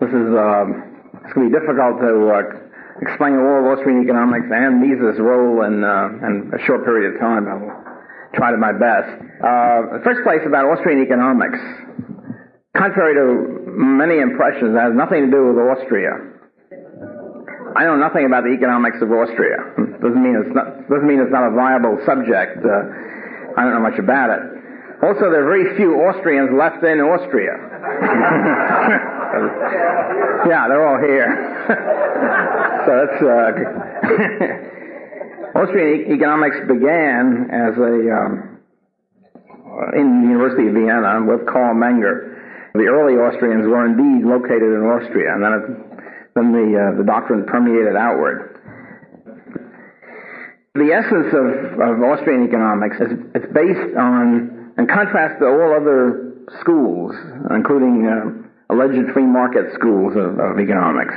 this is it's going to be difficult to explain all of Austrian economics and Mises' role in a short period of time. I will try to my best. The first place about Austrian economics, contrary to many impressions, it has nothing to do with Austria. I know nothing about the economics of Austria. Doesn't mean it's not a viable subject. I don't know much about it. Also, there are very few Austrians left in Austria. Yeah, they're all here. So that's Austrian economics began as in the University of Vienna with Karl Menger. The early Austrians were indeed located in Austria, and then the doctrine permeated outward. The essence of Austrian economics is based on, in contrast to all other schools, including alleged free market schools of economics,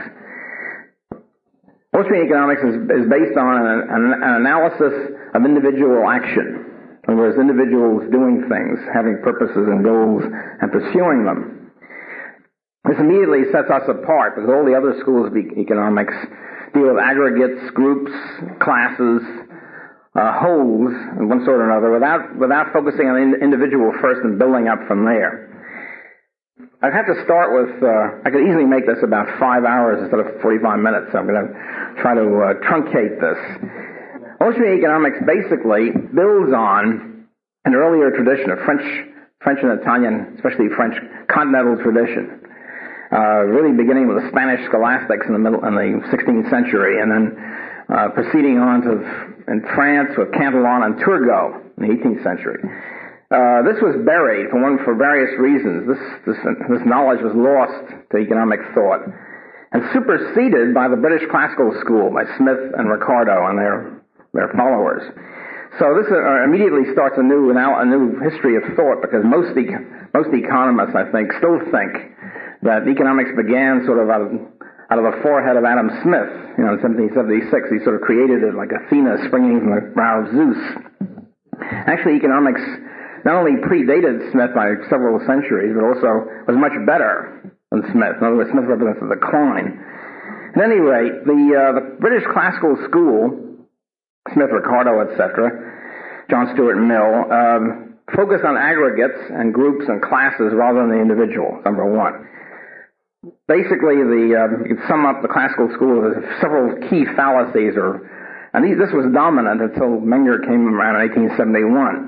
Austrian economics is based on an analysis of individual action. In other words, individuals doing things, having purposes and goals, and pursuing them. This immediately sets us apart, because all the other schools of economics deal with aggregates, groups, classes, wholes, of one sort or another, without focusing on the individual first and building up from there. I'd have to start with, I could easily make this about 5 hours instead of 45 minutes, so I'm going to try to truncate this. Austrian economics basically builds on an earlier tradition of French and Italian, especially French continental tradition, really beginning with the Spanish scholastics in the 16th century, and then proceeding on in France with Cantillon and Turgot in the 18th century. This was buried for various reasons. This knowledge was lost to economic thought and superseded by the British classical school by Smith and Ricardo and their followers. So this immediately starts a new history of thought, because most economists, I think, still think that economics began sort of out of the forehead of Adam Smith, in 1776. He sort of created it like Athena springing from the brow of Zeus. Actually, economics not only predated Smith by several centuries, but also was much better than Smith. In other words, Smith represents a decline. At any rate, the British classical school, Smith, Ricardo, etc., John Stuart Mill, focus on aggregates and groups and classes rather than the individual, number one. Basically, you can sum up the classical school as several key fallacies, and this was dominant until Menger came around in 1871.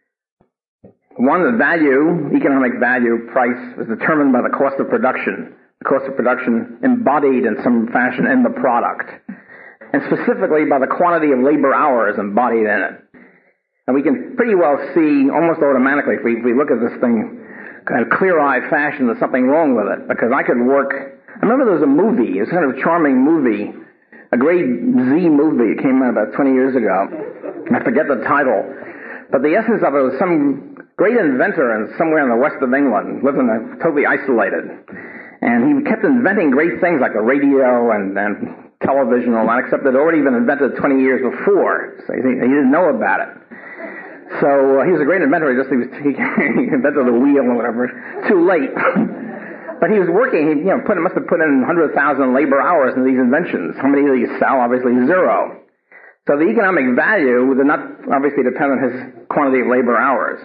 One, the economic value, price, was determined by the cost of production. The cost of production embodied in some fashion in the product, and specifically by the quantity of labor hours embodied in it. And we can pretty well see almost automatically, if we look at this thing kind of clear-eyed fashion, there's something wrong with it, because I could work. I remember there was a movie, it was kind of a charming movie, a great Z movie. It came out about 20 years ago. I forget the title, but the essence of it was some great inventor somewhere in the west of England, living totally isolated, and he kept inventing great things like the radio and television and all that, except it had already been invented 20 years before, so he didn't know about it. So he was a great inventor. He invented the wheel or whatever. Too late. But he was working. He must have put in 100,000 labor hours in these inventions. How many did he sell? Obviously zero. So the economic value did not obviously depend on his quantity of labor hours.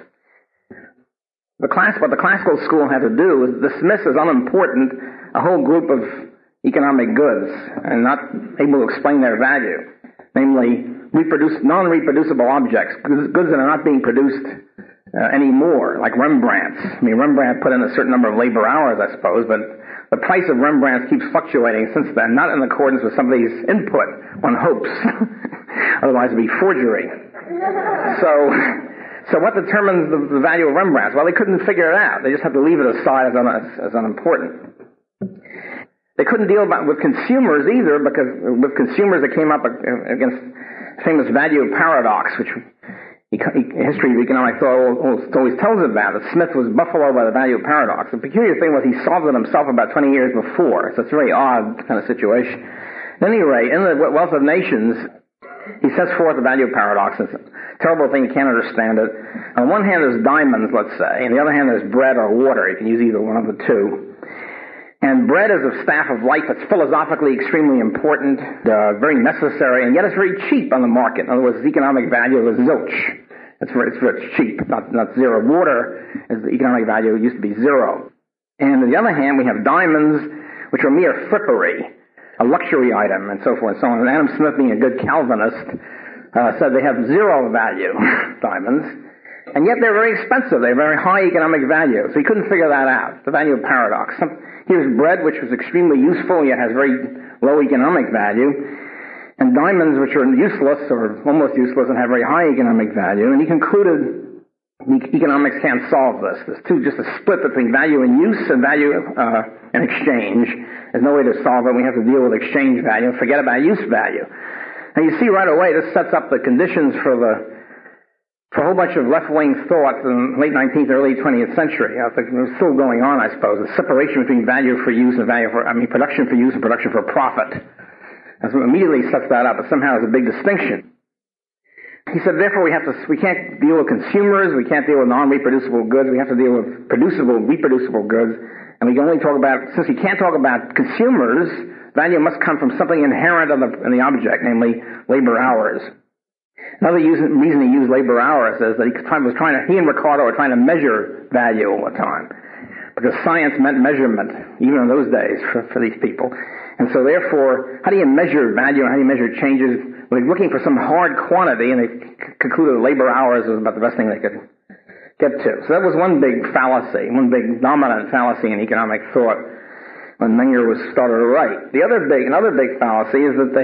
What the classical school had to do was dismiss as unimportant a whole group of economic goods and not able to explain their value, namely non-reproducible objects, goods that are not being produced anymore, like Rembrandts. I mean, Rembrandt put in a certain number of labor hours, I suppose, but the price of Rembrandts keeps fluctuating since then, not in accordance with somebody's input, one hopes. Otherwise it would be forgery. So what determines the value of Rembrandts? Well, they couldn't figure it out. They just had to leave it aside as unimportant. They couldn't deal with consumers either, because with consumers it came up against famous value paradox, which history of economics always tells about. That Smith was buffaloed by the value paradox. The peculiar thing was he solved it himself about 20 years before, so it's a very odd kind of situation. At any rate, in the Wealth of Nations, he sets forth the value paradox. It's a terrible thing, you can't understand it. On one hand there's diamonds, let's say, and on the other hand there's bread or water. You can use either one of the two. And bread is a staff of life. It's philosophically extremely important, very necessary, and yet it's very cheap on the market. In other words, its economic value is zilch. It's cheap, not zero. Water, is the economic value, used to be zero. And on the other hand, we have diamonds, which are mere frippery, a luxury item, and so forth and so on. And Adam Smith, being a good Calvinist, said they have zero value, diamonds. And yet they're very expensive. They have very high economic value. So he couldn't figure that out, the value of paradox. Here's bread, which was extremely useful, yet has very low economic value. And diamonds, which are useless, or almost useless, and have very high economic value. And he concluded economics can't solve this. There's just a split between value in use and value in exchange. There's no way to solve it. We have to deal with exchange value and forget about use value. And you see right away, this sets up the conditions for a whole bunch of left-wing thoughts in the late 19th, early 20th century. I think it's still going on, I suppose. The separation between value for use and production for use and production for profit. And so immediately sets that up, but somehow there's a big distinction. He said, therefore, we can't deal with consumers, we can't deal with non-reproducible goods, we have to deal with reproducible goods, and we can only talk about, since we can't talk about consumers, value must come from something inherent in the object, namely labor hours. Another reason he used labor hours is that he and Ricardo were trying to measure value all the time. Because science meant measurement, even in those days, for these people. And so therefore, how do you measure value and how do you measure changes? Well, they're looking for some hard quantity, and they concluded labor hours was about the best thing they could get to. So that was one big fallacy, one big dominant fallacy in economic thought when Menger was started to write. Another big fallacy is that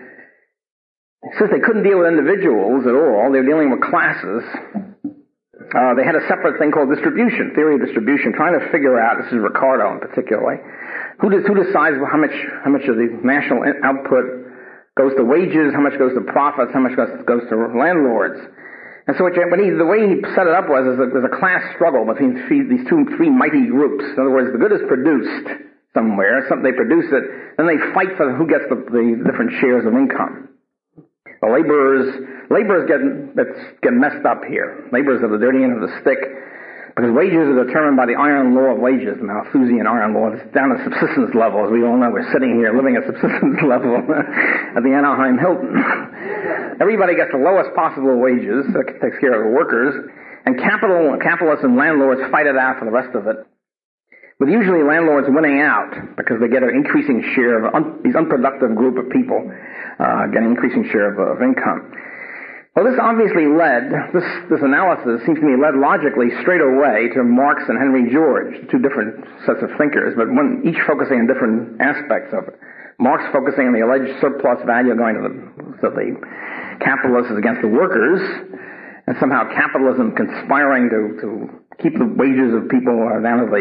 since they couldn't deal with individuals at all, they were dealing with classes. They had a separate thing called distribution, theory of distribution, trying to figure out, this is Ricardo in particular, who decides how much of the national output goes to wages, how much goes to profits, how much goes to landlords. And so the way he set it up was there's a class struggle between these three mighty groups. In other words, the good is produced somewhere, they produce it, then they fight for who gets the different shares of income. The laborers get messed up here. Laborers are the dirty end of the stick, because wages are determined by the iron law of wages, the Malthusian iron law. It's down at subsistence level, as we all know. We're sitting here living at subsistence level at the Anaheim Hilton. Everybody gets the lowest possible wages, that takes care of the workers, and capitalists and landlords fight it out for the rest of it, with usually landlords winning out because they get an increasing share of these unproductive group of people get an increasing share of income. Well, this obviously this analysis seems to me led logically straight away to Marx and Henry George, two different sets of thinkers, but each focusing on different aspects of it. Marx focusing on the alleged surplus value going to the capitalists against the workers, and somehow capitalism conspiring to keep the wages of people down to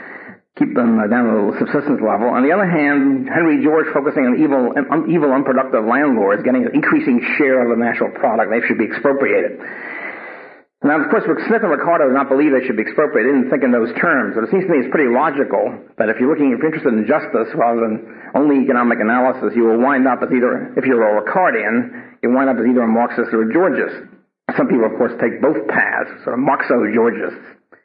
the subsistence level. On the other hand, Henry George focusing on evil, unproductive landlords getting an increasing share of the national product. They should be expropriated. Now, of course, Smith and Ricardo do not believe they should be expropriated. They didn't think in those terms. But it seems to me it's pretty logical that if you're interested in justice rather than only economic analysis, you will wind up as if you're a Ricardian, you wind up as either a Marxist or a Georgist. Some people, of course, take both paths, sort of Marxo-Georgists.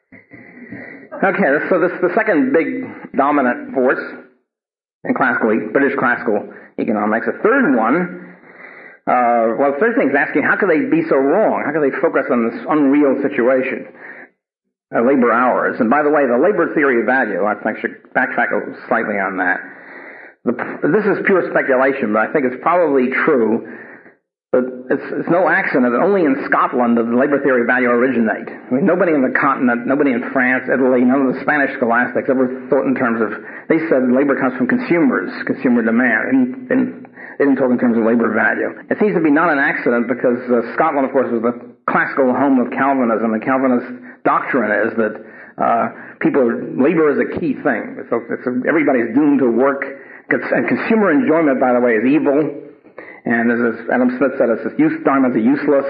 Okay, so this is the second big dominant force in British classical economics. The third one, the third thing is asking, how could they be so wrong? How could they focus on this unreal situation? Labor hours. And by the way, the labor theory of value, I think I should backtrack slightly on that. This is pure speculation, but I think it's probably true. But it's no accident that only in Scotland does the labor theory of value originate. I mean, nobody in the continent, nobody in France, Italy, none of the Spanish scholastics ever thought in terms of, they said labor comes from consumers, consumer demand, and they didn't talk in terms of labor value. It seems to be not an accident because Scotland, of course, was the classical home of Calvinism. The Calvinist doctrine is that labor is a key thing. Everybody's doomed to work, and consumer enjoyment, by the way, is evil. And as Adam Smith said, diamonds are useless.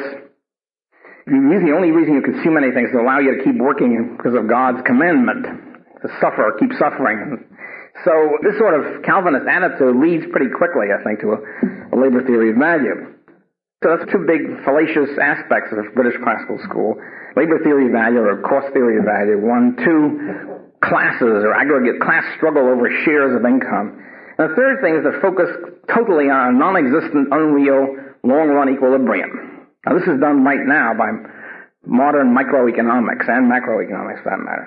The only reason you consume anything is to allow you to keep working because of God's commandment, to keep suffering. So this sort of Calvinist attitude leads pretty quickly, I think, to a labor theory of value. So that's two big fallacious aspects of British classical school. Labor theory of value or cost theory of value, 1. 2, classes or aggregate class struggle over shares of income. And the third thing is to focus totally on a non-existent, unreal, long-run equilibrium. Now, this is done right now by modern microeconomics and macroeconomics, for that matter.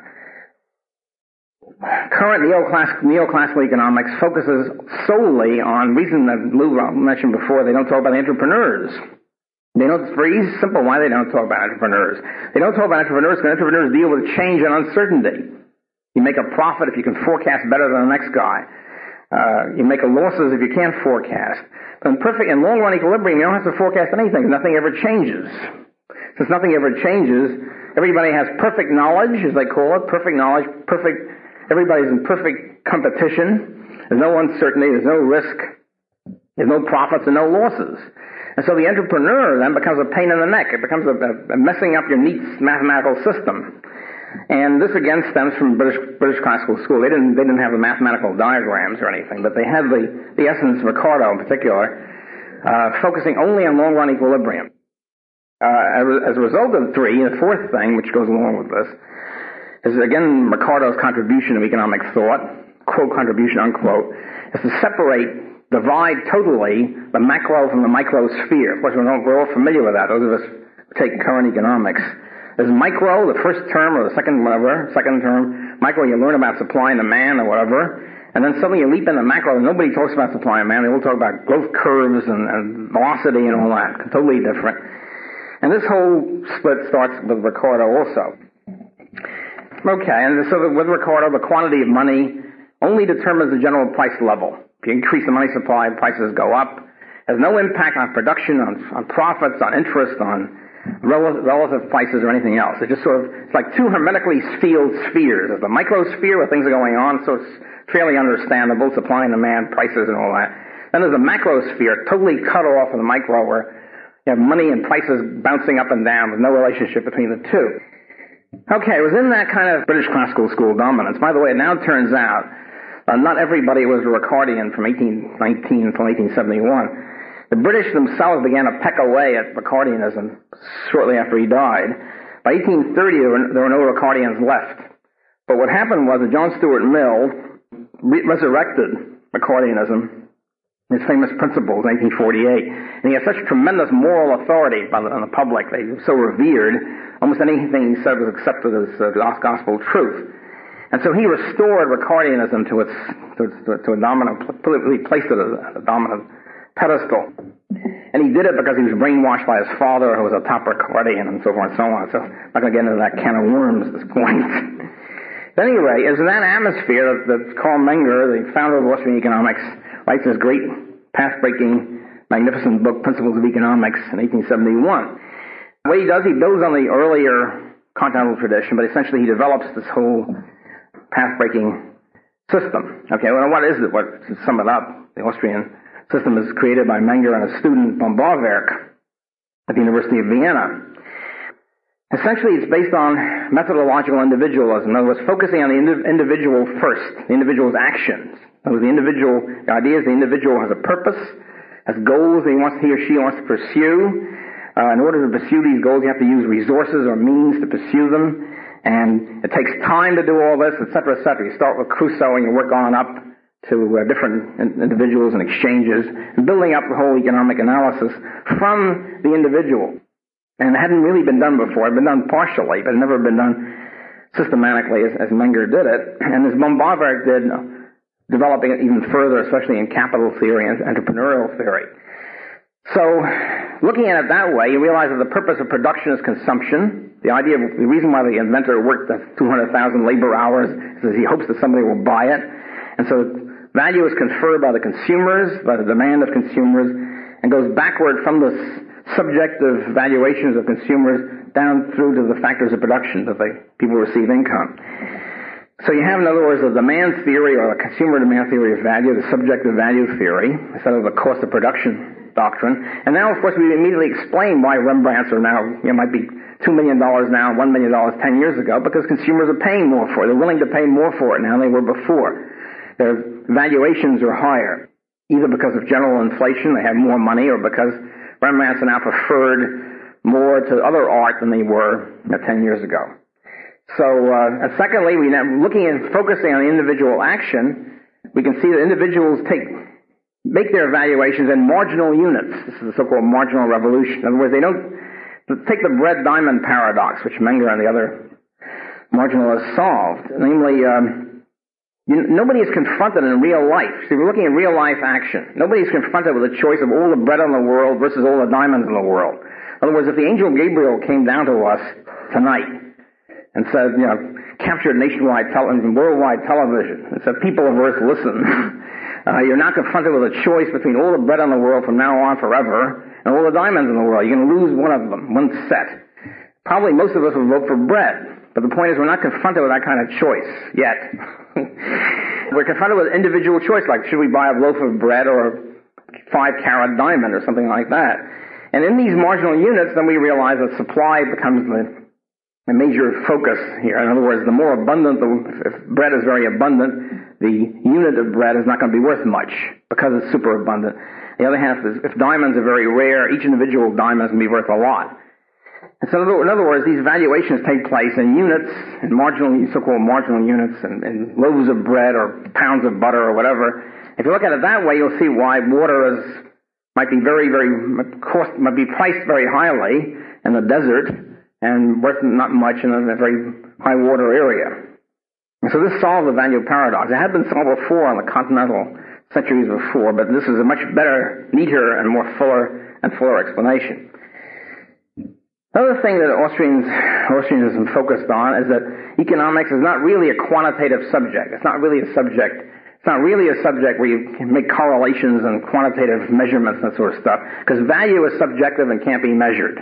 Current neoclassical economics focuses solely on, reason that Lou mentioned before, they don't talk about entrepreneurs. It's very simple why they don't talk about entrepreneurs. They don't talk about entrepreneurs because entrepreneurs deal with change and uncertainty. You make a profit if you can forecast better than the next guy. You make losses if you can't forecast. But in long-run equilibrium, you don't have to forecast anything. Nothing ever changes. Since nothing ever changes, everybody has perfect knowledge, as they call it, perfect knowledge, everybody's in perfect competition. There's no uncertainty, there's no risk, there's no profits and no losses. And so the entrepreneur then becomes a pain in the neck. It becomes a messing up your neat mathematical system. And this again stems from British classical school. They didn't have the mathematical diagrams or anything, but they had the essence, Ricardo in particular, focusing only on long-run equilibrium. As a result of the fourth thing, which goes along with this, is again Ricardo's contribution to economic thought, quote contribution, unquote, is to divide totally the macro from the microsphere. Of course, we're all familiar with that. Those of us who take current economics. There's micro, the first term or the second term. Micro, you learn about supply and demand or whatever. And then suddenly you leap into macro, and nobody talks about supply and demand. They all talk about growth curves and velocity and all that. Totally different. And this whole split starts with Ricardo also. Okay, and so with Ricardo, the quantity of money only determines the general price level. If you increase the money supply, prices go up. Has no impact on production, on profits, on interest, on relative prices or anything else. It's just it's like two hermetically sealed spheres. There's the microsphere where things are going on, so it's fairly understandable, supply and demand, prices and all that. Then there's a macrosphere, totally cut off from the micro, where you have money and prices bouncing up and down with no relationship between the two. Okay, it was in that kind of British classical school dominance. By the way, it now turns out not everybody was a Ricardian from 1819 until 1871. The British themselves began to peck away at Ricardianism shortly after he died. By 1830, there were no Ricardians left. But what happened was that John Stuart Mill resurrected Ricardianism, his famous principles, in 1848. And he had such tremendous moral authority on the public. They were so revered, almost anything he said was accepted as gospel truth. And so he restored Ricardianism to a dominant, he placed it as a dominant pedestal. And he did it because he was brainwashed by his father, who was a top Ricardian, and so forth and so on. So I'm not going to get into that can of worms at this point. At any rate, it was in that atmosphere that Carl Menger, the founder of Austrian economics, writes his great path-breaking, magnificent book, Principles of Economics, in 1871. What he does, he builds on the earlier continental tradition, but essentially he develops this whole path-breaking system. Okay, well, what is it? To sum it up, the Austrian system is created by Menger and a student von Bauwerk at the University of Vienna. Essentially, it's based on methodological individualism. In other words, focusing on the individual first, the individual's actions. In other words, the idea is the individual has a purpose, has goals that he or she wants to pursue. In order to pursue these goals, you have to use resources or means to pursue them. And it takes time to do all this, et cetera, et cetera. You start with Crusoe and you work on up to different individuals and exchanges, and building up the whole economic analysis from the individual. And it hadn't really been done before. It had been done partially, but it never been done systematically as Menger did it. And as von Bauwerk did, developing it even further, especially in capital theory and entrepreneurial theory. So, looking at it that way, you realize that the purpose of production is consumption. The reason why the inventor worked 200,000 labor hours is that he hopes that somebody will buy it. And so value is conferred by the consumers, by the demand of consumers, and goes backward from the subjective valuations of consumers down through to the factors of production that people receive income. So you have, in other words, the demand theory or the consumer demand theory of value, the subjective value theory, instead of the cost of production doctrine. And now, of course, we immediately explain why Rembrandts are now, might be $2 million now, $1 million 10 years ago, because consumers are paying more for it. They're willing to pay more for it now than they were before. Their valuations are higher, either because of general inflation, they have more money, or because Rembrandts are now preferred more to other art than they were 10 years ago. And secondly, looking and focusing on the individual action, we can see that individuals make their evaluations in marginal units. This is the so-called marginal revolution. In other words, they don't take the bread-diamond paradox, which Menger and the other marginalists solved. Namely, nobody is confronted in real life. See, we're looking at real-life action. Nobody is confronted with a choice of all the bread in the world versus all the diamonds in the world. In other words, if the angel Gabriel came down to us tonight and said, captured nationwide worldwide television, and said, people of Earth, listen. You're not confronted with a choice between all the bread in the world from now on forever and all the diamonds in the world. You're going to lose one of them, one set. Probably most of us will vote for bread. But the point is we're not confronted with that kind of choice yet. We're confronted with individual choice, like should we buy a loaf of bread or a 5-carat diamond or something like that. And in these marginal units, then we realize that supply becomes the major focus here. In other words, the more abundant, if bread is very abundant, the unit of bread is not going to be worth much because it's super abundant. The other half is, if diamonds are very rare, each individual diamond is going to be worth a lot. And so in other words, these valuations take place in units, in so-called marginal units, and loaves of bread or pounds of butter or whatever. If you look at it that way, you'll see why water might be might be priced very highly in the desert and worth not much in a very high water area. And so this solves the value paradox. It had been solved before on the continental centuries before, but this is a much better, neater, and more fuller explanation. Another thing that Austrianism focused on is that economics is not really a quantitative subject. It's not really a subject where you can make correlations and quantitative measurements and that sort of stuff, because value is subjective and can't be measured.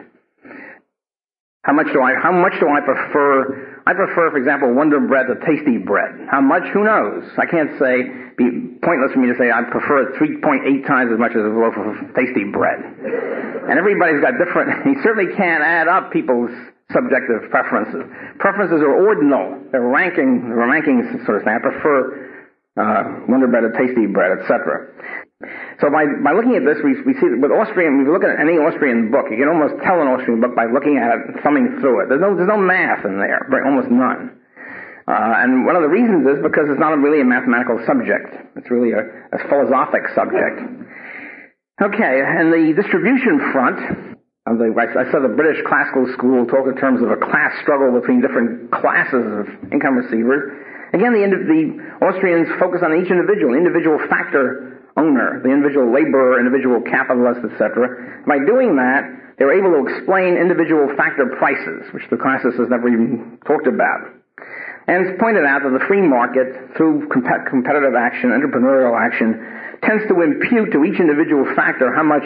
How much do I prefer? I prefer, for example, Wonder Bread to Tasty Bread. How much? Who knows? I can't say. It'd be pointless for me to say I prefer it 3.8 times as much as a loaf of Tasty Bread. And everybody's got different. You certainly can't add up people's subjective preferences. Preferences are ordinal. They're rankings sort of thing. I prefer Wonder Bread to Tasty Bread, etc. So by looking at this, we see that with Austrian, if you look at any Austrian book, you can almost tell an Austrian book by looking at it and thumbing through it. There's no math in there, almost none. And one of the reasons is because it's not really a mathematical subject. It's really a philosophic subject. Okay, and the distribution front, I said the British classical school talked in terms of a class struggle between different classes of income receivers. Again, the Austrians focus on each individual factor owner, the individual laborer, individual capitalist, etc. By doing that, they were able to explain individual factor prices, which the classicists never even talked about. And it's pointed out that the free market, through competitive action, entrepreneurial action, tends to impute to each individual factor how much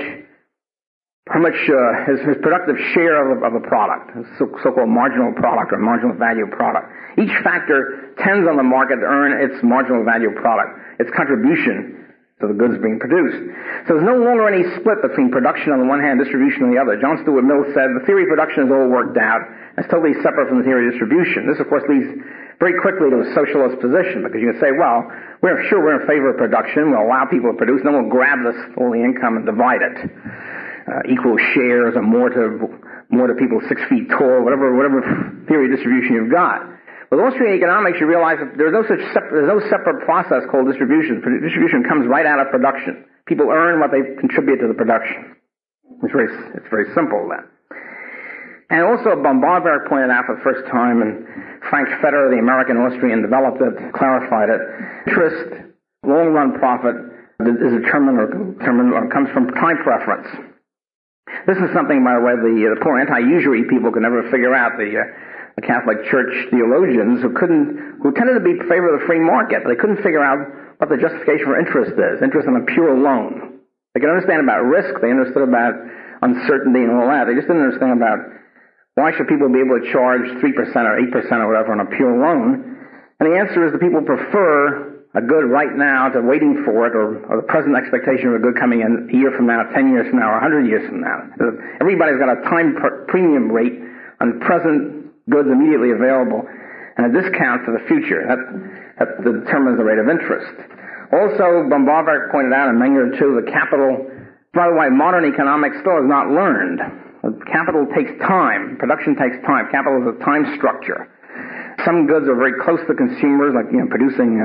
his productive share of a product, so-called marginal product or marginal value product. Each factor tends on the market to earn its marginal value product, its contribution to the goods being produced. So there's no longer any split between production on the one hand, distribution on the other. John Stuart Mill said the theory of production is all worked out. It's totally separate from the theory of distribution. This, of course, leads very quickly to a socialist position, because you can say, well, we're in favor of production. We'll allow people to produce, and then we'll grab all the income and divide it. Equal shares or more to people 6 feet tall, whatever theory of distribution you've got. With Austrian economics, you realize that there's no separate process called distribution. Distribution comes right out of production. People earn what they contribute to the production. It's very simple then. And also, Bombardier pointed out for the first time, and Frank Feder, the American Austrian, developed it, clarified it. Interest, long-run profit, is determined or comes from time preference. This is something, by the way, the poor anti-usury people could never figure out. The Catholic Church theologians who tended to be in favor of the free market, but they couldn't figure out what the justification for interest is. Interest on a pure loan. They could understand about risk. They understood about uncertainty and all that. They just didn't understand about why should people be able to charge 3% or 8% or whatever on a pure loan. And the answer is that people prefer a good right now to waiting for it, or the present expectation of a good coming in a year from now, 10 years from now, or 100 years from now. Everybody's got a time premium rate on present goods immediately available, and a discount for the future. That determines the rate of interest. Also, Bombardier pointed out, and Menger too, the capital. By the way, modern economics still is not learned. Capital takes time. Production takes time. Capital is a time structure. Some goods are very close to consumers, like producing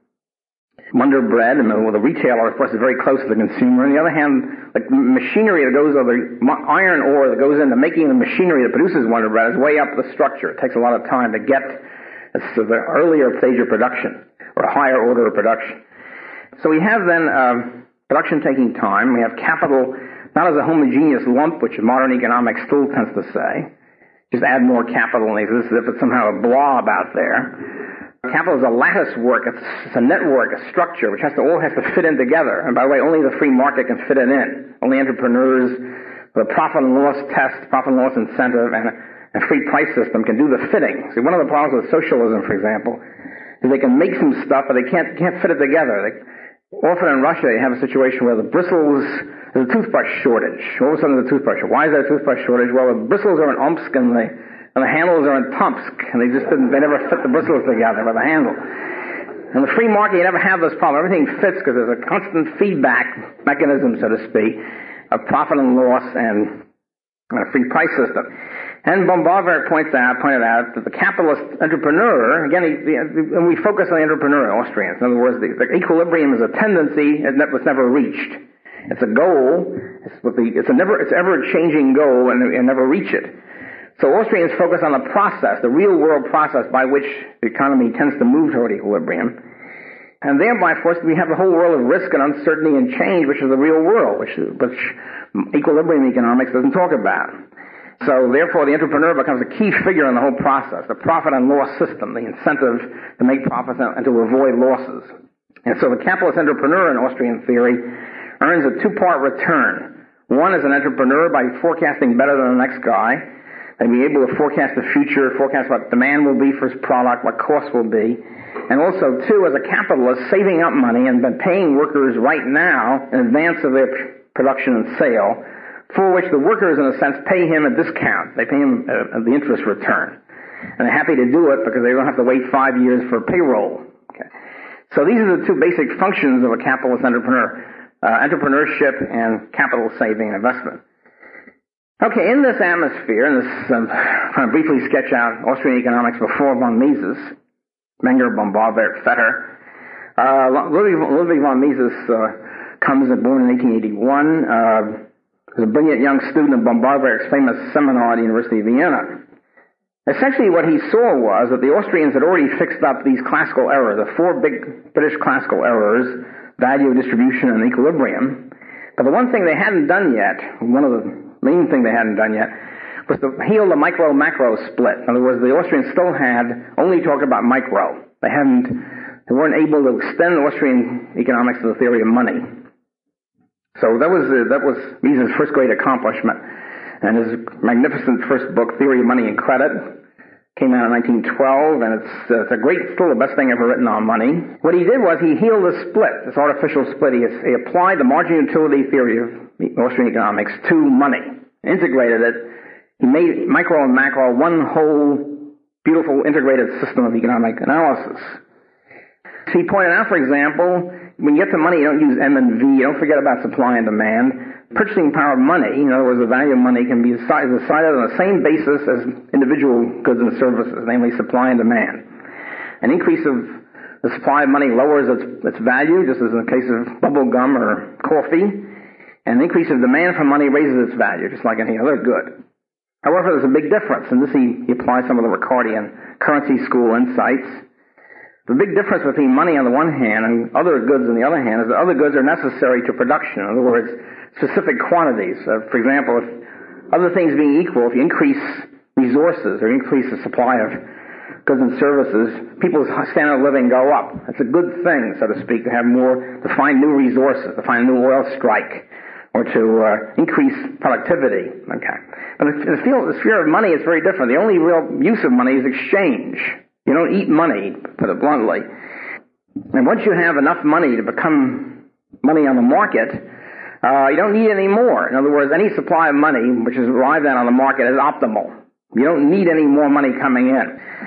Wonder Bread, and the retailer, of course, is very close to the consumer. On the other hand, like machinery that goes, or the iron ore that goes into making the machinery that produces Wonder Bread is way up the structure. It takes a lot of time to get to the earlier stage of production, or a higher order of production. So we have then production taking time. We have capital not as a homogeneous lump, which modern economics still tends to say. Just add more capital and exist as if it's somehow a blob out there. Capital is a lattice work. It's a network, a structure, which all has to fit in together. And by the way, only the free market can fit it in. Only entrepreneurs with a profit and loss test, profit and loss incentive, and a free price system can do the fitting. See, one of the problems with socialism, for example, is they can make some stuff, but they can't fit it together. Often in Russia, you have a situation where the bristles, there's a toothbrush shortage. All of a sudden there's a toothbrush. Why is there a toothbrush shortage? Well, the bristles are in Omsk and the handles are in Tomsk, and they never fit the bristles together with the handle. In the free market, you never have this problem. Everything fits because there's a constant feedback mechanism, so to speak, of profit and loss and a free price system. And Bombardier pointed out that the capitalist entrepreneur, again, and we focus on the entrepreneur, Austrians. In other words, the equilibrium is a tendency that was never reached. It's a goal. It's ever-changing goal, and never reach it. So Austrians focus on the process, the real-world process by which the economy tends to move toward equilibrium. And thereby, of course, we have the whole world of risk and uncertainty and change, which is the real world, which equilibrium economics doesn't talk about. So therefore, the entrepreneur becomes a key figure in the whole process, the profit and loss system, the incentive to make profits and to avoid losses. And so the capitalist entrepreneur in Austrian theory earns a two-part return. One is an entrepreneur by forecasting better than the next guy, and be able to forecast the future, forecast what demand will be for his product, what costs will be. And also, two, as a capitalist, saving up money and been paying workers right now in advance of their production and sale, for which the workers, in a sense, pay him a discount. They pay him the interest return. And they're happy to do it because they don't have to wait 5 years for payroll. Okay. So these are the two basic functions of a capitalist entrepreneur, entrepreneurship and capital saving and investment. Okay, in this atmosphere, and this kind of briefly sketch out Austrian economics before von Mises, Menger, Bombardier, Fetter. Ludwig von Mises born in 1881. Was a brilliant young student of Bombardier's famous seminar at the University of Vienna. Essentially what he saw was that the Austrians had already fixed up these classical errors, the four big British classical errors, value, distribution, and equilibrium. But the one thing they hadn't done yet, one of the main thing they hadn't done yet, was to heal the micro-macro split. In other words, the Austrians still had only talked about micro. They weren't able to extend Austrian economics to the theory of money. So that was Mises' first great accomplishment. And his magnificent first book, Theory of Money and Credit, came out in 1912, and it's still the best thing ever written on money. What he did was he healed the split, this artificial split. He applied the marginal utility theory of Austrian economics to money, integrated it. He made micro and macro one whole beautiful integrated system of economic analysis. So he pointed out, for example, when you get to money, you don't use M and V. You don't forget about supply and demand. Purchasing power of money, in other words, the value of money, can be decided on the same basis as individual goods and services, namely supply and demand. An increase of the supply of money lowers its value, just as in the case of bubble gum or coffee. And an increase of demand for money raises its value, just like any other good. However, there's a big difference, and this he applies some of the Ricardian currency school insights. The big difference between money on the one hand and other goods on the other hand is that other goods are necessary to production. In other words, specific quantities. For example, if other things being equal, if you increase resources or increase the supply of goods and services, people's standard of living go up. It's a good thing, so to speak, to find new resources, to find a new oil strike, or to increase productivity. Okay. But in the sphere of money, it's very different. The only real use of money is exchange. You don't eat money, put it bluntly. And once you have enough money to become money on the market, you don't need any more. In other words, any supply of money which is arrived at on the market is optimal. You don't need any more money coming in.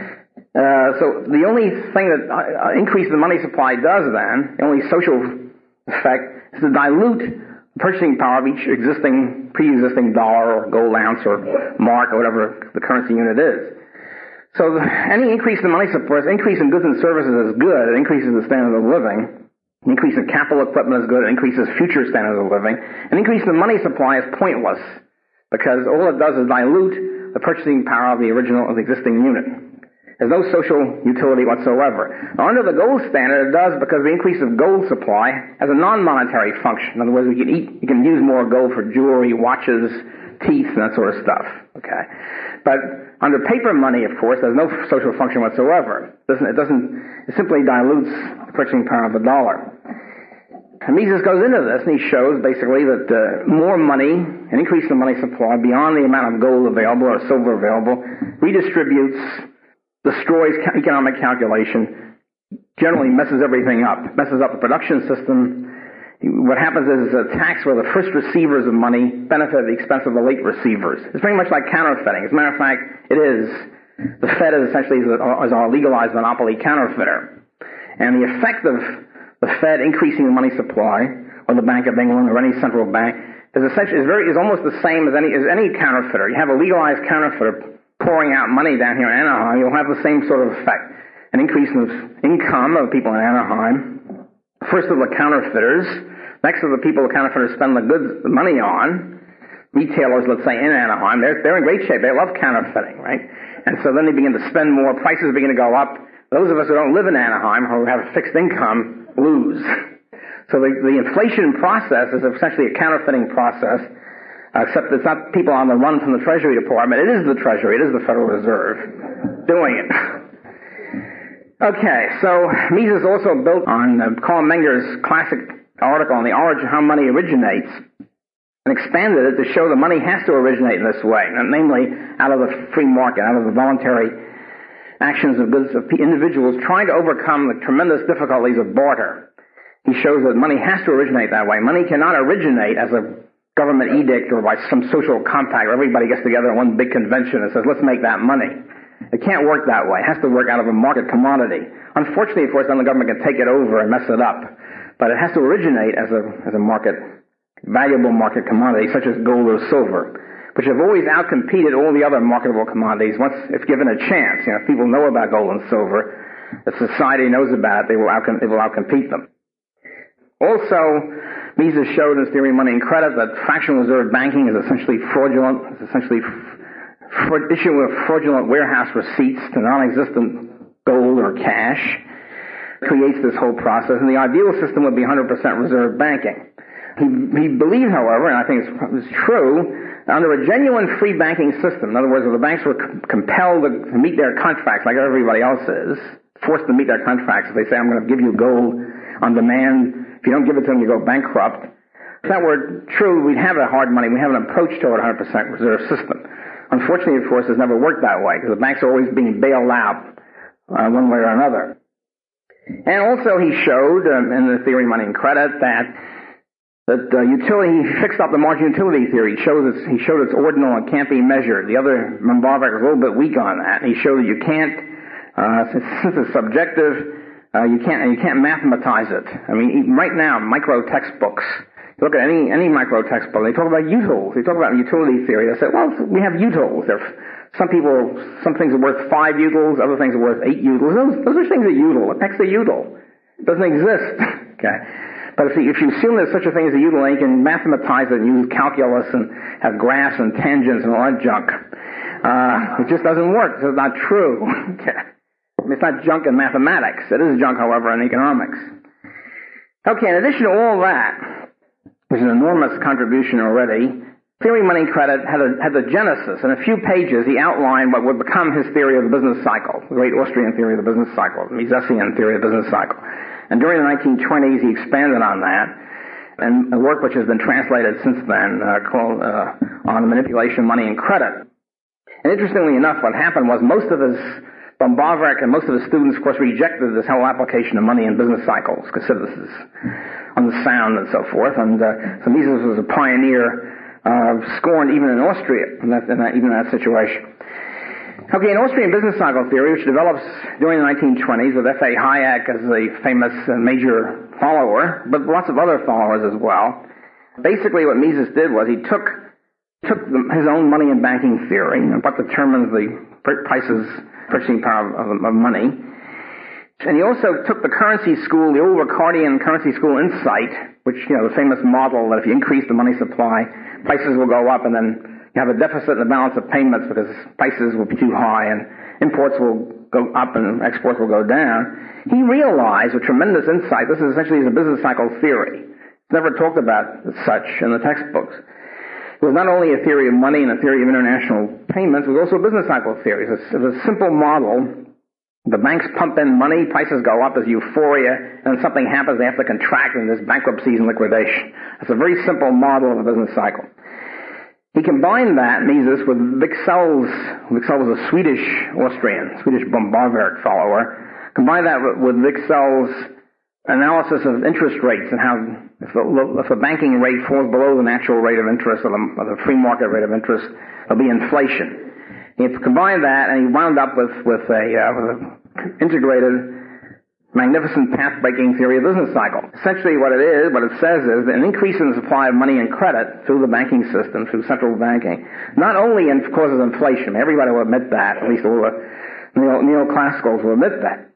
So the only thing that increase the money supply does then, the only social effect, is to dilute the purchasing power of each pre-existing dollar or gold ounce or mark or whatever the currency unit is. So any increase in money supply, increase in goods and services is good. It increases the standard of living. An increase in capital equipment is good. It increases future standards of living. An increase in the money supply is pointless because all it does is dilute the purchasing power of the existing unit. There's no social utility whatsoever. Now, under the gold standard, it does because the increase of gold supply has a non-monetary function. In other words, you can use more gold for jewelry, watches, teeth, and that sort of stuff. Okay, but under paper money, of course, there's no social function whatsoever. It simply dilutes the purchasing power of the dollar. And Mises goes into this, and he shows basically that more money, an increase in money supply beyond the amount of gold available or silver available, redistributes, destroys economic calculation, generally messes everything up, messes up the production system. What happens is a tax where the first receivers of money benefit at the expense of the late receivers. It's very much like counterfeiting. As a matter of fact, it is. The Fed is essentially our legalized monopoly counterfeiter. And the effect of the Fed increasing the money supply, or the Bank of England, or any central bank, is almost the same as any counterfeiter. You have a legalized counterfeiter pouring out money down here in Anaheim, you'll have the same sort of effect. An increase in the income of people in Anaheim. First of the counterfeiters. Next of the people the counterfeiters spend the money on. Retailers, let's say, in Anaheim, they're in great shape. They love counterfeiting, right? And so then they begin to spend more. Prices begin to go up. Those of us who don't live in Anaheim, who have a fixed income, lose. So the inflation process is essentially a counterfeiting process. Except it's not people on the run from the Treasury Department. It is the Treasury. It is the Federal Reserve doing it. Okay, so Mises also built on Carl Menger's classic article on the origin, how money originates, and expanded it to show that money has to originate in this way, namely out of the free market, out of the voluntary actions of individuals trying to overcome the tremendous difficulties of barter. He shows that money has to originate that way. Money cannot originate as a government edict or by some social compact where everybody gets together in one big convention and says, let's make that money. It can't work that way. It has to work out of a market commodity. Unfortunately, of course, then the government can take it over and mess it up. But it has to originate as a market, valuable market commodity, such as gold or silver, which have always outcompeted all the other marketable commodities once if given a chance. If people know about gold and silver, if society knows about it, it will outcompete them. Also, Mises showed in his theory of money and credit that fractional reserve banking is essentially fraudulent. It's essentially issuing of fraudulent warehouse receipts to non-existent gold or cash. Creates this whole process, and the ideal system would be 100% reserve banking. He believed, however, and I think it's true, under a genuine free banking system, in other words, if the banks were compelled to meet their contracts like everybody else is, forced to meet their contracts, if they say, I'm going to give you gold on demand, if you don't give it to them, you go bankrupt. If that were true, we'd have a hard money, we'd have an approach toward a 100% reserve system. Unfortunately, of course, it's never worked that way, because the banks are always being bailed out one way or another. And also he showed, in the theory of money and credit, that utility, he fixed up the marginal utility theory. He showed it's ordinal and can't be measured. The other, Böhm-Bawerk, was a little bit weak on that. He showed that you can't, since it's subjective, you can't mathematize it. I mean, right now, micro textbooks, you look at any micro textbook, they talk about utils. They talk about utility theory. They say, well, we have utils. Some things are worth 5 utils, other things are worth 8 utils. Those are things a util. What the heck's a util? It doesn't exist. Okay. But if you assume there's such a thing as a util, then you can mathematize it and use calculus and have graphs and tangents and all that junk. It just doesn't work. It's not true. Okay. It's not junk in mathematics. It is junk, however, in economics. Okay, in addition to all that, which is an enormous contribution already, theory of money and credit had the genesis. In a few pages, he outlined what would become his theory of the business cycle, the great Austrian theory of the business cycle, the Misesian theory of the business cycle. And during the 1920s, he expanded on that, and a work which has been translated since then, called On the Manipulation of Money and Credit. And interestingly enough, what happened was Böhm-Bawerk and most of his students, of course, rejected this whole application of money in business cycles, considered this is unsound and so forth. And so Mises was a pioneer, scorned even in Austria, even in that situation. Okay, in Austrian business cycle theory, which develops during the 1920s with F.A. Hayek as the famous major follower, but lots of other followers as well. Basically what Mises did was he took took his own money and banking theory, what determines the purchasing power of money. And he also took the currency school, the old Ricardian currency school insight, which, the famous model that if you increase the money supply, prices will go up, and then you have a deficit in the balance of payments because prices will be too high and imports will go up and exports will go down. He realized with tremendous insight, this is essentially a business cycle theory. It's never talked about as such in the textbooks. It was not only a theory of money and a theory of international payments, it was also a business cycle theory. It's a simple model. The banks pump in money, prices go up, there's euphoria, and then something happens, they have to contract, and there's bankruptcies and liquidation. It's a very simple model of a business cycle. He combined that, Mises, with Wicksell's. Wicksell was a Swedish Bombardwerk follower. Combined that with Wicksell's analysis of interest rates and how if the banking rate falls below the natural rate of interest or the free market rate of interest, there'll be inflation. He combined that, and he wound up with an integrated, magnificent path-breaking theory of business cycle. Essentially what it says is that an increase in the supply of money and credit through the banking system, through central banking, not only causes inflation. Everybody will admit that, at least all the neoclassicals will admit that.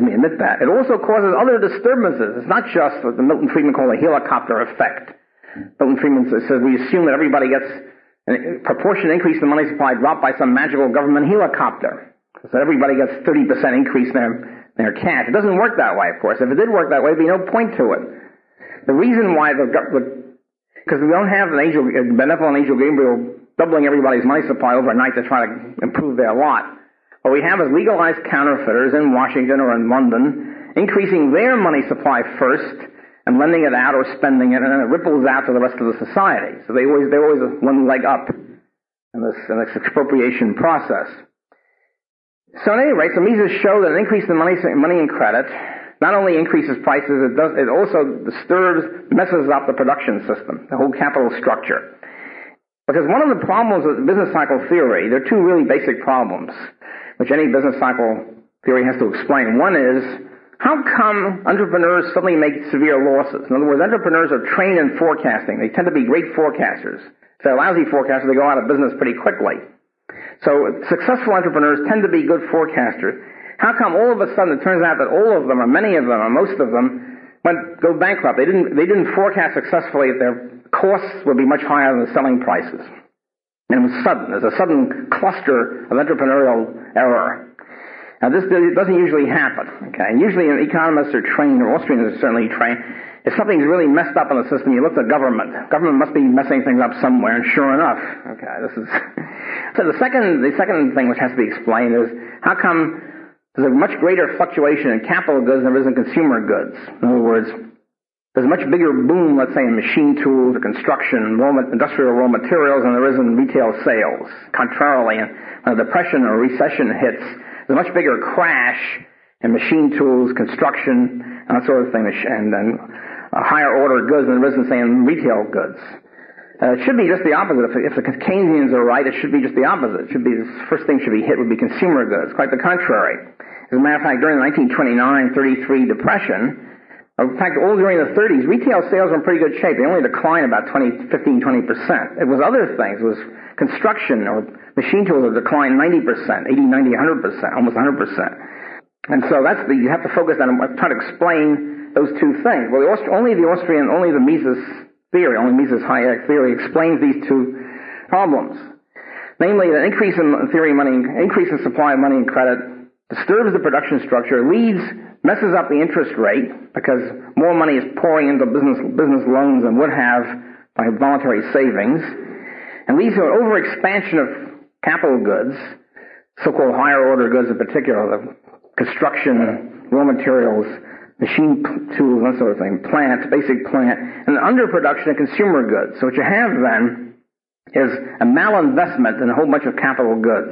It also causes other disturbances. It's not just what Milton Friedman called a helicopter effect. Milton Friedman says we assume that everybody gets a proportionate increase in the money supply dropped by some magical government helicopter. So everybody gets 30% increase in their cash. It doesn't work that way, of course. If it did work that way, there'd be no point to it. The reason why because we don't have a benevolent angel Gabriel doubling everybody's money supply overnight to try to improve their lot. What we have is legalized counterfeiters in Washington or in London increasing their money supply first and lending it out or spending it, and then it ripples out to the rest of the society. So they're always one leg up in this expropriation process. So at any rate, Mises showed that an increase in money and credit not only increases prices, it also messes up the production system, the whole capital structure. Because one of the problems with business cycle theory, there are two really basic problems which any business cycle theory has to explain. One is, how come entrepreneurs suddenly make severe losses? In other words, entrepreneurs are trained in forecasting. They tend to be great forecasters. If they're lousy forecasters, they go out of business pretty quickly. So successful entrepreneurs tend to be good forecasters. How come all of a sudden it turns out that all of them, or many of them, or most of them, go bankrupt? They didn't forecast successfully that their costs would be much higher than the selling prices. And it was sudden. There's a sudden cluster of entrepreneurial error. Now, this doesn't usually happen, okay? And usually economists are trained, or Austrians are certainly trained. If something's really messed up in the system, you look at government. Government must be messing things up somewhere, and sure enough, okay, So the second thing which has to be explained is, how come there's a much greater fluctuation in capital goods than there is in consumer goods? In other words, there's a much bigger boom, let's say, in machine tools or construction, industrial raw materials than there is in retail sales. Contrarily, when a depression or recession hits, there's a much bigger crash in machine tools, construction, and that sort of thing, and higher order goods than there is in, say, in retail goods. It should be just the opposite. If the Keynesians are right, it should be just the opposite. The first thing should be hit would be consumer goods. Quite the contrary. As a matter of fact, during the 1929-33 depression, in fact, all during the 30s, retail sales were in pretty good shape. They only declined about 15-20%. It was other things. It was construction or machine tools that declined 90%, 80, 90, 100%, almost 100%. And so you have to focus on trying to explain those two things. Well, only the Mises theory, only Mises Hayek theory explains these two problems. Namely, an increase in supply of money and credit disturbs the production structure, messes up the interest rate because more money is pouring into business loans than would have by voluntary savings, and leads to an overexpansion of capital goods, so-called higher order goods in particular, the construction, raw materials, machine tools, that sort of thing, basic plant, and the underproduction of consumer goods. So what you have then is a malinvestment in a whole bunch of capital goods.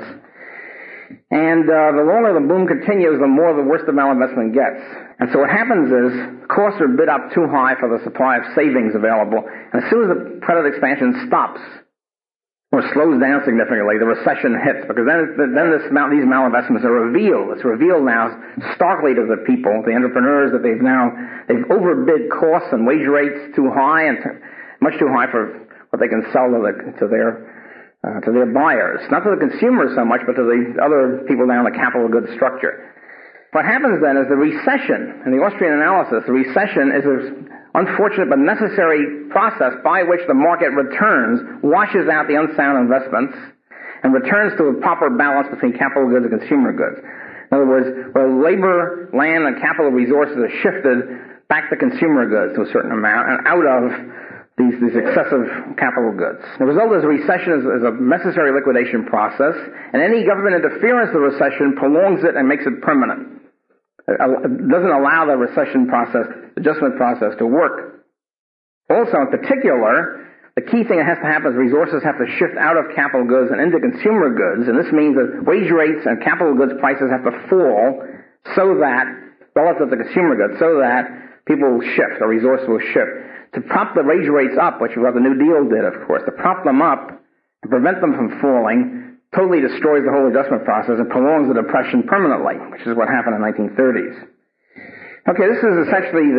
And the longer the boom continues, the more the worse the malinvestment gets. And so what happens is costs are bid up too high for the supply of savings available. And as soon as the credit expansion stops or slows down significantly, the recession hits, because then these malinvestments are revealed. It's revealed now starkly to the people, the entrepreneurs, that they've overbid costs and wage rates too high, and much too high for what they can sell to their to their buyers. Not to the consumers so much, but to the other people down the capital goods structure. What happens then is the recession, in the Austrian analysis, the recession is an unfortunate but necessary process by which the market returns, washes out the unsound investments, and returns to a proper balance between capital goods and consumer goods. In other words, where labor, land, and capital resources are shifted back to consumer goods to a certain amount and out of these excessive capital goods. The result is a recession is a necessary liquidation process, and any government interference in the recession prolongs it and makes it permanent. It doesn't allow the recession process, adjustment process to work. Also, in particular, the key thing that has to happen is resources have to shift out of capital goods and into consumer goods, and this means that wage rates and capital goods prices have to fall so that, relative to consumer goods, so that people will shift, or resources will shift. To prop the wage rates up, which is what the New Deal did, of course, to prop them up and prevent them from falling, totally destroys the whole adjustment process and prolongs the depression permanently, which is what happened in the 1930s. Okay, this is essentially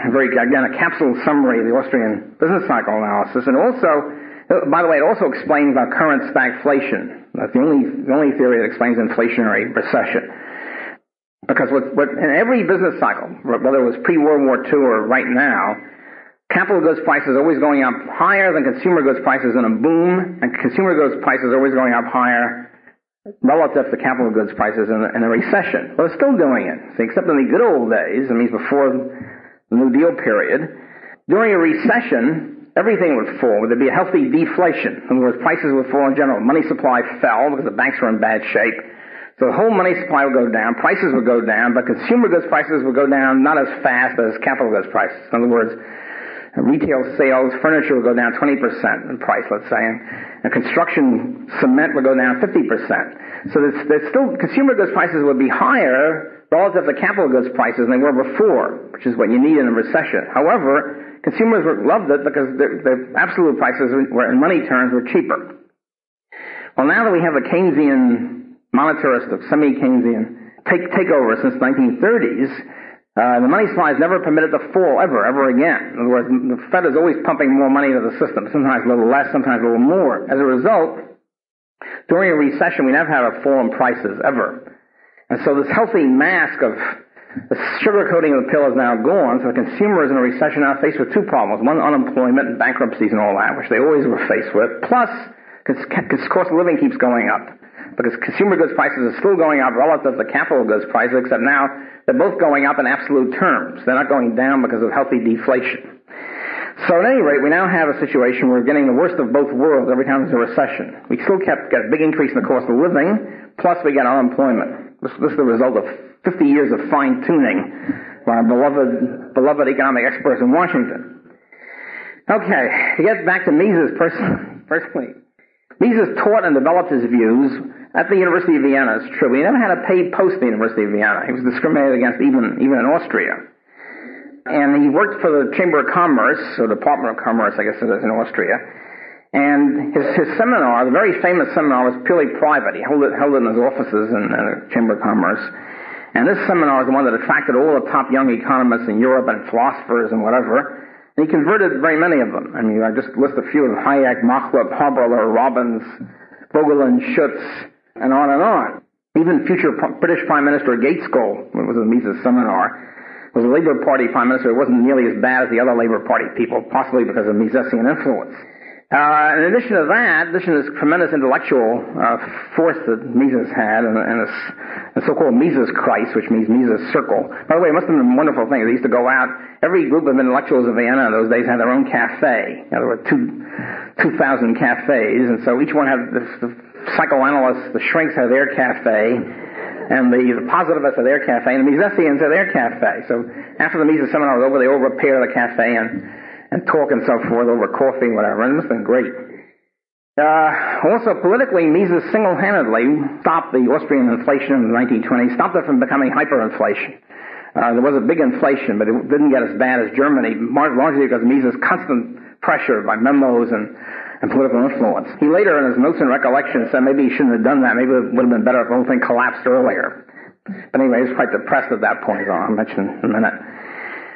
a capsule summary of the Austrian business cycle analysis, and also, by the way, it also explains our current stagflation. That's the only theory that explains inflationary recession. Because what in every business cycle, whether it was pre-World War II or right now, capital goods prices are always going up higher than consumer goods prices in a boom, and consumer goods prices are always going up higher relative to capital goods prices in a recession. Well, they're still doing it, except in the good old days, that means before the New Deal period. During a recession, everything would fall. There'd be a healthy deflation. In other words, prices would fall in general. Money supply fell because the banks were in bad shape. So the whole money supply would go down, prices would go down, but consumer goods prices would go down not as fast as capital goods prices. In other words, retail sales, furniture would go down 20% in price, let's say, and construction cement would go down 50%. So there's still, consumer goods prices would be higher relative to capital goods prices than they were before, which is what you need in a recession. However, consumers loved it because the absolute prices were, in money terms, were cheaper. Well, now that we have a Keynesian, monetarist, semi-Keynesian takeover since the 1930s, the money supply is never permitted to fall ever again. In other words, the Fed is always pumping more money into the system, sometimes a little less, sometimes a little more. As a result, during a recession, we never have a fall in prices ever. And so this healthy mask of the sugarcoating of the pill is now gone, so the consumers in a recession are now faced with two problems. One, unemployment and bankruptcies and all that, which they always were faced with, plus cost of living keeps going up. Because consumer goods prices are still going up relative to capital goods prices, except now they're both going up in absolute terms. They're not going down because of healthy deflation. So at any rate, we now have a situation where we're getting the worst of both worlds every time there's a recession. We still get a big increase in the cost of living, plus we get unemployment. This is the result of 50 years of fine-tuning by our beloved economic experts in Washington. Okay, to get back to Mises personally. Mises taught and developed his views at the University of Vienna. It's true. He never had a paid post at the University of Vienna. He was discriminated against even in Austria. And he worked for the Chamber of Commerce, or Department of Commerce, I guess it is, in Austria. And his seminar, the very famous seminar, was purely private. He held it in his offices in the Chamber of Commerce. And this seminar is the one that attracted all the top young economists in Europe and philosophers and whatever. And he converted very many of them. I mean, I just list a few of them: Hayek, Machlup, Haberler, Robbins, Vogelin, Schutz, and on and on. Even future British Prime Minister Gaitskell, who was at the Mises seminar, was a Labour Party Prime Minister who wasn't nearly as bad as the other Labour Party people, possibly because of Misesian influence. In addition to this tremendous intellectual force that Mises had, and the so-called Mises Kreis, which means Mises Circle. By the way, it must have been a wonderful thing. They used to go out. Every group of intellectuals in Vienna in those days had their own cafe. There were 2,000 cafes, and so each one had the psychoanalysts, the shrinks had their cafe, and the positivists had their cafe, and the Misesians had their cafe. So after the Mises seminar was over, they all repair the cafe and talk and so forth over coffee and whatever. And it must have been great. Also, politically, Mises single-handedly stopped the Austrian inflation in the 1920s, stopped it from becoming hyperinflation. There was a big inflation, but it didn't get as bad as Germany, largely because of Mises' constant pressure by memos and political influence. He later, in his notes and recollections, said maybe he shouldn't have done that. Maybe it would have been better if the whole thing collapsed earlier. But anyway, he was quite depressed at that point, as I'll mention in a minute.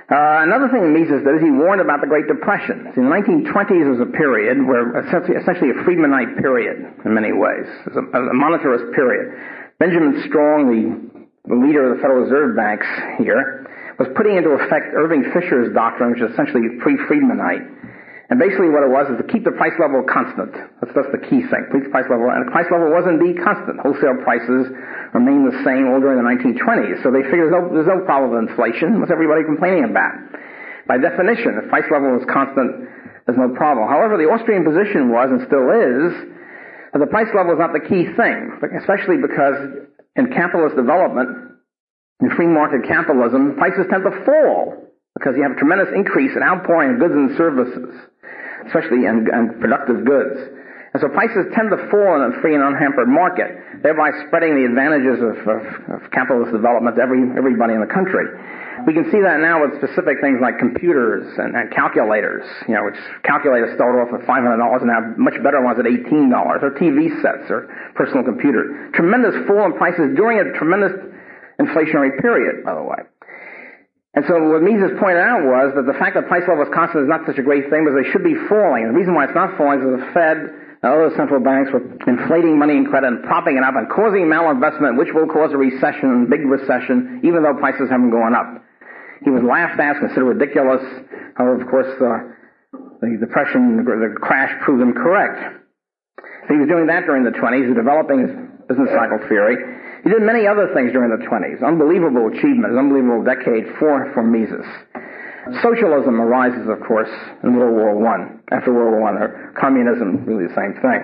Another thing Mises did is he warned about the Great Depression. In the 1920s was a period where essentially a Friedmanite period in many ways. It was a monetarist period. Benjamin Strong, the leader of the Federal Reserve Banks here, was putting into effect Irving Fisher's doctrine, which is essentially pre-Friedmanite. And basically what it was is to keep the price level constant. That's the key thing. Keep the price level. And the price level was indeed constant. Wholesale prices remained the same all during the 1920s. So they figured there's no problem with inflation. What's everybody complaining about? By definition, if price level is constant, there's no problem. However, the Austrian position was, and still is, that the price level is not the key thing, especially because in capitalist development, in free market capitalism, prices tend to fall because you have a tremendous increase in outpouring of goods and services, especially in productive goods. And so prices tend to fall in a free and unhampered market, thereby spreading the advantages of capitalist development to everybody in the country. We can see that now with specific things like computers and calculators, which calculators start off at $500 and have much better ones at $18, or TV sets or personal computers. Tremendous fall in prices during a tremendous inflationary period, by the way. And so what Mises pointed out was that the fact that price level is constant is not such a great thing, because they should be falling. And the reason why it's not falling is that the Fed and other central banks were inflating money and credit and propping it up and causing malinvestment, which will cause a recession, big recession, even though prices haven't gone up. He was laughed at, considered ridiculous. However, of course, the depression, the crash proved him correct. So he was doing that during the 20s, developing his business cycle theory. He did many other things during the 20s. Unbelievable achievements, unbelievable decade for Mises. Socialism arises, of course, in World War I, after World War I, or communism, really the same thing.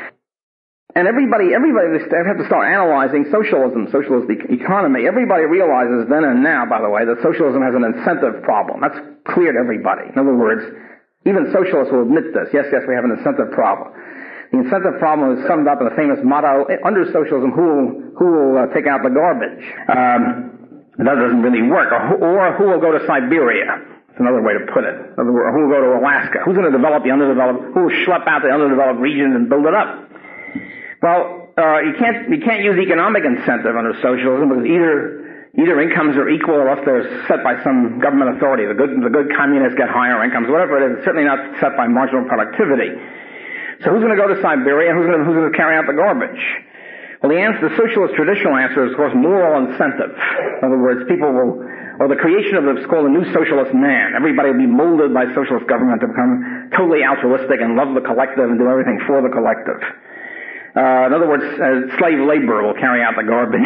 And everybody, they have to start analyzing socialist economy. Everybody realizes then and now, by the way, that socialism has an incentive problem. That's clear to everybody. In other words, even socialists will admit this. Yes, we have an incentive problem. The incentive problem is summed up in the famous motto, under socialism, who will take out the garbage? That doesn't really work. Or who will go to Siberia? That's another way to put it. In other words, who will go to Alaska? Who's going to develop the underdeveloped? Who will schlep out the underdeveloped regions and build it up? Well, you can't use economic incentive under socialism, because either incomes are equal or else they're set by some government authority. The good communists get higher incomes, whatever it is. It's certainly not set by marginal productivity. So who's going to go to Siberia? Who's going to carry out the garbage? Well, the socialist traditional answer is, of course, moral incentive. In other words, or the creation of what's called a new socialist man. Everybody will be molded by socialist government to become totally altruistic and love the collective and do everything for the collective. In other words, slave labor will carry out the garbage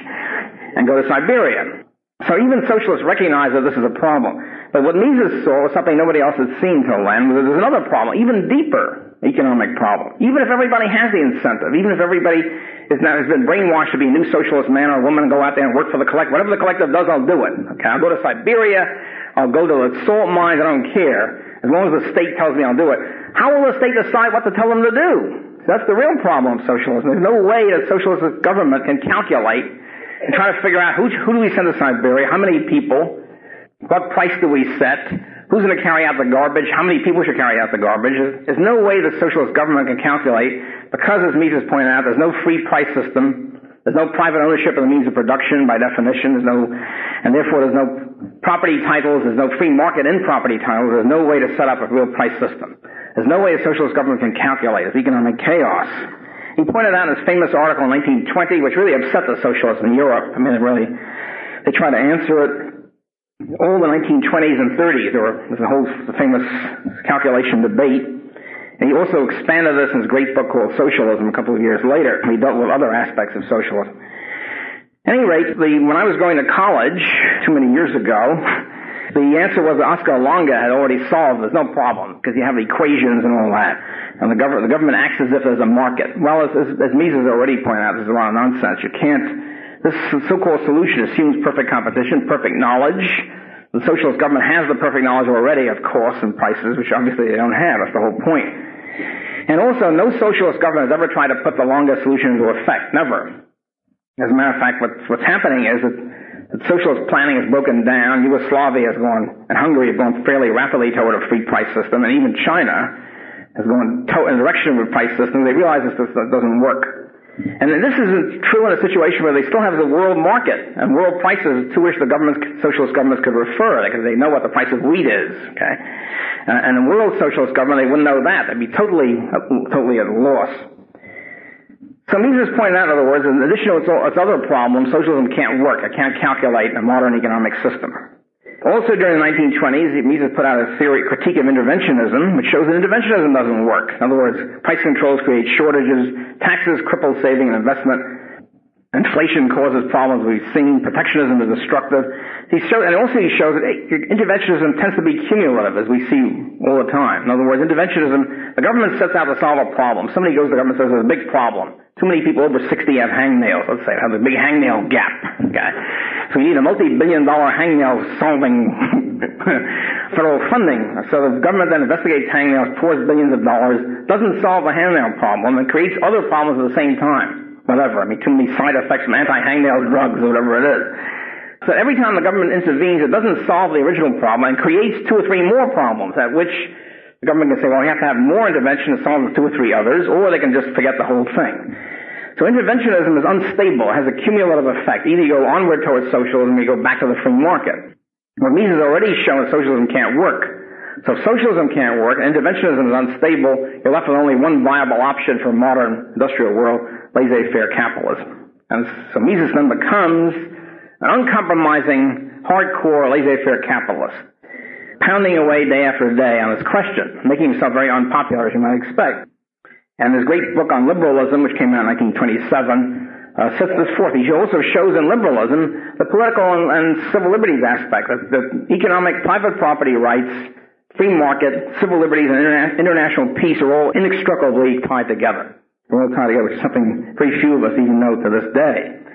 and go to Siberia. So even socialists recognize that this is a problem. But what Mises saw was something nobody else had seen till then. There's another problem, even deeper economic problem. Even if everybody has the incentive, even if everybody has been brainwashed to be a new socialist man or woman and go out there and work for the collective, whatever the collective does, I'll do it. Okay, I'll go to Siberia, I'll go to the salt mines, I don't care. As long as the state tells me I'll do it. How will the state decide what to tell them to do? That's the real problem of socialism. There's no way that socialist government can calculate and try to figure out who do we send to Siberia, how many people, what price do we set, who's going to carry out the garbage, how many people should carry out the garbage. There's no way that socialist government can calculate, because, as Mises pointed out, there's no free price system, there's no private ownership of the means of production by definition, and therefore there's no property titles, there's no free market in property titles, there's no way to set up a real price system. There's no way a socialist government can calculate. It's economic chaos. He pointed out in his famous article in 1920, which really upset the socialists in Europe. I mean, they tried to answer it. All the 1920s and 30s, there was a whole famous calculation debate. And he also expanded this in his great book called Socialism a couple of years later. He dealt with other aspects of socialism. At any rate, when I was going to college too many years ago, the answer was that Oscar Longa had already solved. There's no problem, because you have equations and all that. And the government acts as if there's a market. Well, as Mises already pointed out, this is a lot of nonsense. This so-called solution assumes perfect competition, perfect knowledge. The socialist government has the perfect knowledge already of costs and prices, which obviously they don't have. That's the whole point. And also, no socialist government has ever tried to put the Longa solution into effect. Never. As a matter of fact, what's happening is that socialist planning has broken down. Yugoslavia has gone, and Hungary have gone fairly rapidly toward a free price system, and even China has gone in the direction of a price system. They realize this doesn't work. And this isn't true in a situation where they still have the world market and world prices to which the socialist governments could refer, because they know what the price of wheat is. Okay, and in world socialist government, they wouldn't know that. They'd be totally at a loss. So Mises pointed out, in other words, in addition to its other problems, socialism can't work. It can't calculate a modern economic system. Also during the 1920s, Mises put out a theory, critique of interventionism, which shows that interventionism doesn't work. In other words, price controls create shortages, taxes cripple saving and investment, inflation causes problems we've seen, protectionism is destructive. He shows that interventionism tends to be cumulative, as we see all the time. In other words, interventionism, the government sets out to solve a problem. Somebody goes to the government and says there's a big problem. Too many people over 60 have hangnails, let's say, have a big hangnail gap. Okay? So we need a multi-billion-dollar hangnail solving federal funding. So the government then investigates hangnails, pours billions of dollars, doesn't solve the hangnail problem, and creates other problems at the same time. Whatever. I mean, too many side effects from anti-hangnail drugs or whatever it is. So every time the government intervenes, it doesn't solve the original problem and creates 2 or 3 more problems, at which the government can say, well, we have to have more intervention to solve the 2 or 3 others, or they can just forget the whole thing. So interventionism is unstable. It has a cumulative effect. Either you go onward towards socialism or you go back to the free market. Well, Mises has already shown that socialism can't work. So if socialism can't work, and interventionism is unstable, you're left with only one viable option for a modern industrial world, laissez-faire capitalism. And so Mises then becomes an uncompromising, hardcore laissez-faire capitalist, pounding away day after day on this question, making himself very unpopular, as you might expect. And his great book on liberalism, which came out in 1927, sets this forth. He also shows in liberalism the political and civil liberties aspect, that economic private property rights, free market, civil liberties, and international peace are all inextricably tied together. They're all tied together, which is something very few of us even know to this day.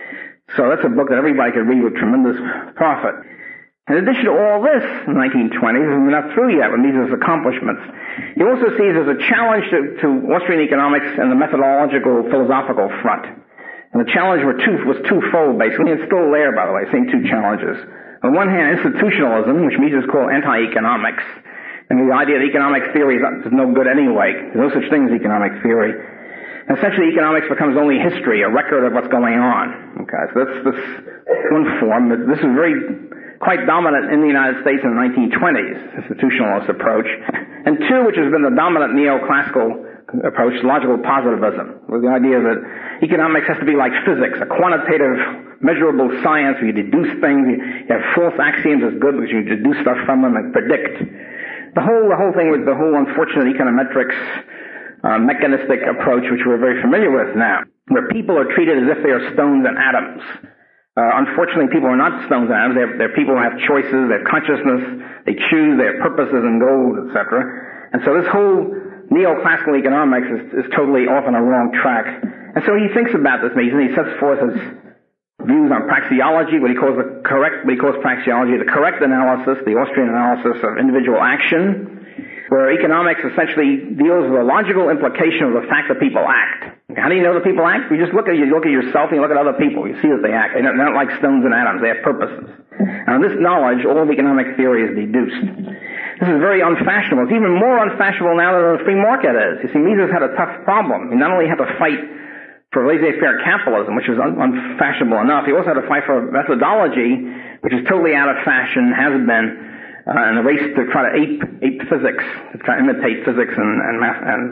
So that's a book that everybody could read with tremendous profit. In addition to all this, in the 1920s, and we're not through yet with Mises' accomplishments, he also sees as a challenge to Austrian economics and the methodological, philosophical front. And the challenge was twofold, basically, and it's still there, by the way, same 2 challenges. On one hand, institutionalism, which Mises called anti-economics, and the idea that economic theory is no good anyway. There's no such thing as economic theory. And essentially, economics becomes only history, a record of what's going on. Okay, so that's one form. This is quite dominant in the United States in the 1920s, institutionalist approach. And 2, which has been the dominant neoclassical approach, logical positivism, with the idea that economics has to be like physics, a quantitative, measurable science where you deduce things, you have false axioms as good because you deduce stuff from them and predict. The whole thing with the whole unfortunate econometrics, mechanistic approach, which we're very familiar with now, where people are treated as if they are stones and atoms. Unfortunately, people are not stones and atoms. They're people who have choices, they have consciousness, they choose, they have purposes and goals, etc. And so this whole neoclassical economics is totally off on a wrong track. And so he thinks about this, and he sets forth his views on praxeology, what he calls praxeology, the correct analysis, the Austrian analysis of individual action, where economics essentially deals with the logical implication of the fact that people act. How do you know that people act? You just look at yourself and you look at other people. You see that they act. They're not like stones and atoms. They have purposes. And on this knowledge, all of economic theory is deduced. This is very unfashionable. It's even more unfashionable now than the free market is. You see, Mises had a tough problem. He not only had to fight for laissez-faire capitalism, which is unfashionable enough, he also had to fight for a methodology which is totally out of fashion, has been, and the race to try to ape physics, to try to imitate physics and math, and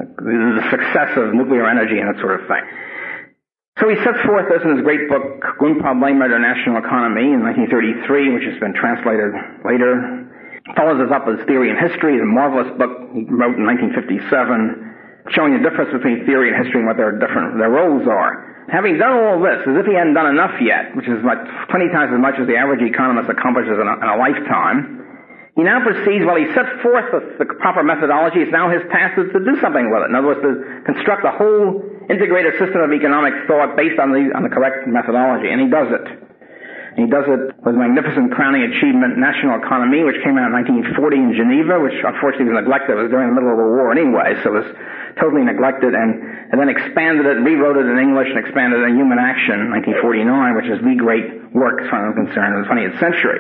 the success of nuclear energy and that sort of thing. So he sets forth this in his great book, Grundprobleme der National Economy, in 1933, which has been translated later. Follows this up with Theory and History, a marvelous book he wrote in 1957, showing the difference between theory and history and what their roles are. Having done all this, as if he hadn't done enough yet, which is like 20 times as much as the average economist accomplishes in a lifetime, he now proceeds, while he sets forth the proper methodology, it's now his task to do something with it. In other words, to construct a whole integrated system of economic thought based on the correct methodology, and he does it. And he does it with a magnificent crowning achievement, National Economy, which came out in 1940 in Geneva, which unfortunately was neglected. It was during the middle of the war anyway, so it was totally neglected, and then expanded it, rewrote it in English, and expanded it in Human Action in 1949, which is the great work, as far as I'm concerned, of the 20th century.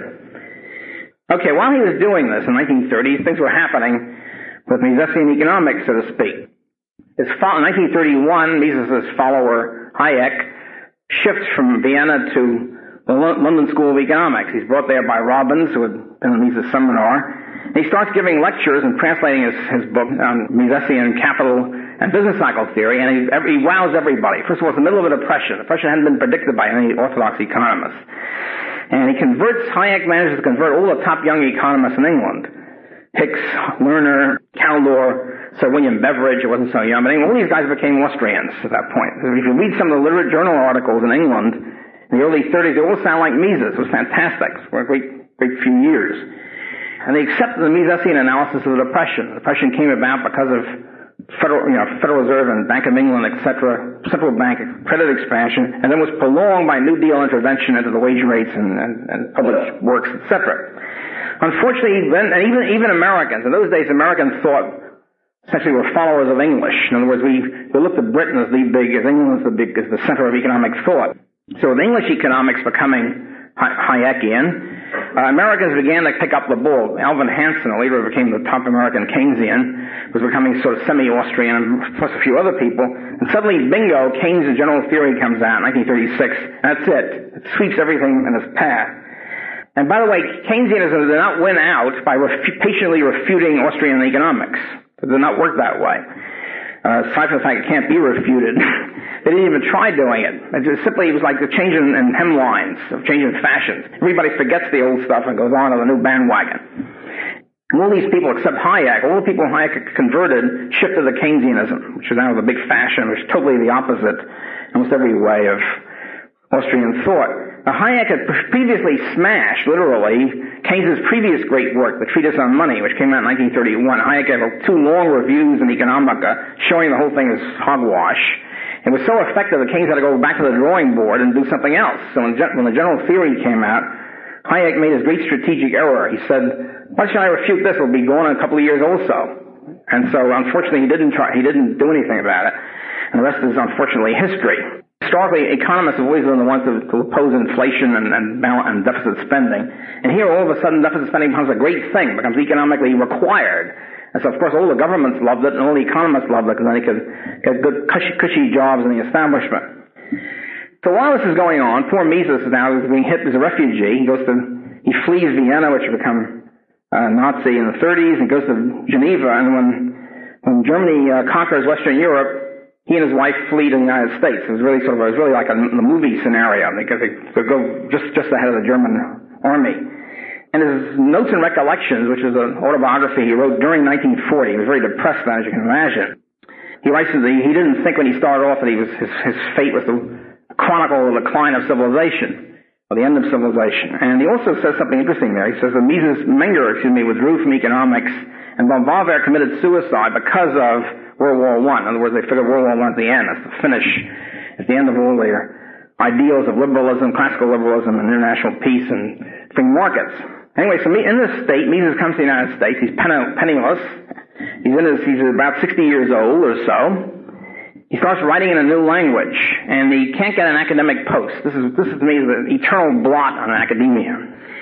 Okay, while he was doing this in the 1930s, things were happening with Misesian economics, so to speak. In 1931, Mises' follower Hayek shifts from Vienna to the London School of Economics. He's brought there by Robbins, who had been in Mises' seminar. And he starts giving lectures and translating his book on Misesian capital and business cycle theory, and he wows everybody. First of all, it's the middle of a depression. The depression hadn't been predicted by any orthodox economists. And Hayek manages to convert all the top young economists in England. Hicks, Lerner, Caldor, Sir William Beveridge, it wasn't so young, but anyway, all these guys became Austrians at that point. If you read some of the literate journal articles in England in the early 30s, they all sound like Mises. It was fantastic for a great few years. And they accepted the Misesian analysis of the Depression. The Depression came about because of Federal Reserve and Bank of England, etc., central bank credit expansion, and then was prolonged by New Deal intervention into the wage rates and public works, etc. Unfortunately, then, and even Americans, in those days, Americans thought essentially were followers of English. In other words, we looked at Britain as England as the center of economic thought. So with English economics becoming Hayekian, Americans began to pick up the ball. Alvin Hansen, who later became the top American Keynesian, was becoming sort of semi-Austrian, plus a few other people. And suddenly, bingo, Keynes' general theory comes out in 1936. That's it. It sweeps everything in its path. And by the way, Keynesianism did not win out by patiently refuting Austrian economics. It did not work that way. Aside from the fact it can't be refuted, they didn't even try doing it. It was like a change in hemlines, a change in fashions. Everybody forgets the old stuff and goes on to the new bandwagon. And all these people, except Hayek, all the people Hayek converted, shifted to Keynesianism, which is now the big fashion, which is totally the opposite in almost every way of Austrian thought. Now, Hayek had previously smashed, literally, Keynes' previous great work, the Treatise on Money, which came out in 1931. Hayek had 2 long reviews in Economica showing the whole thing as hogwash. It was so effective that Keynes had to go back to the drawing board and do something else. So when the general theory came out, Hayek made his great strategic error. He said, why should I refute this? It'll be gone in a couple of years also. And so, unfortunately, he didn't do anything about it. And the rest is, unfortunately, history. Historically, economists have always been the ones to oppose inflation and deficit spending. And here, all of a sudden, deficit spending becomes a great thing, becomes economically required. And so, of course, all the governments loved it, and all the economists loved it, because then they could get good, cushy jobs in the establishment. So while this is going on, poor Mises now is being hit as a refugee. He flees Vienna, which had become Nazi in the 30s, and goes to Geneva. And when Germany conquers Western Europe, he and his wife flee to the United States. It was really like the movie scenario. They go just ahead of the German army. And his Notes and Recollections, which is an autobiography he wrote during 1940, he was very depressed then, as you can imagine. He writes that he didn't think when he started off that his fate was to chronicle the decline of civilization, or the end of civilization. And he also says something interesting there. He says that Menger withdrew from economics, and von Bavaria committed suicide because of World War I. In other words, they figured World War I at the end. That's the finish. At the end of all their ideals of liberalism, classical liberalism, and international peace and free markets. Anyway, so in this state, Mises comes to the United States. He's penniless. He's about 60 years old or so. He starts writing in a new language, and he can't get an academic post. This is to me the eternal blot on academia.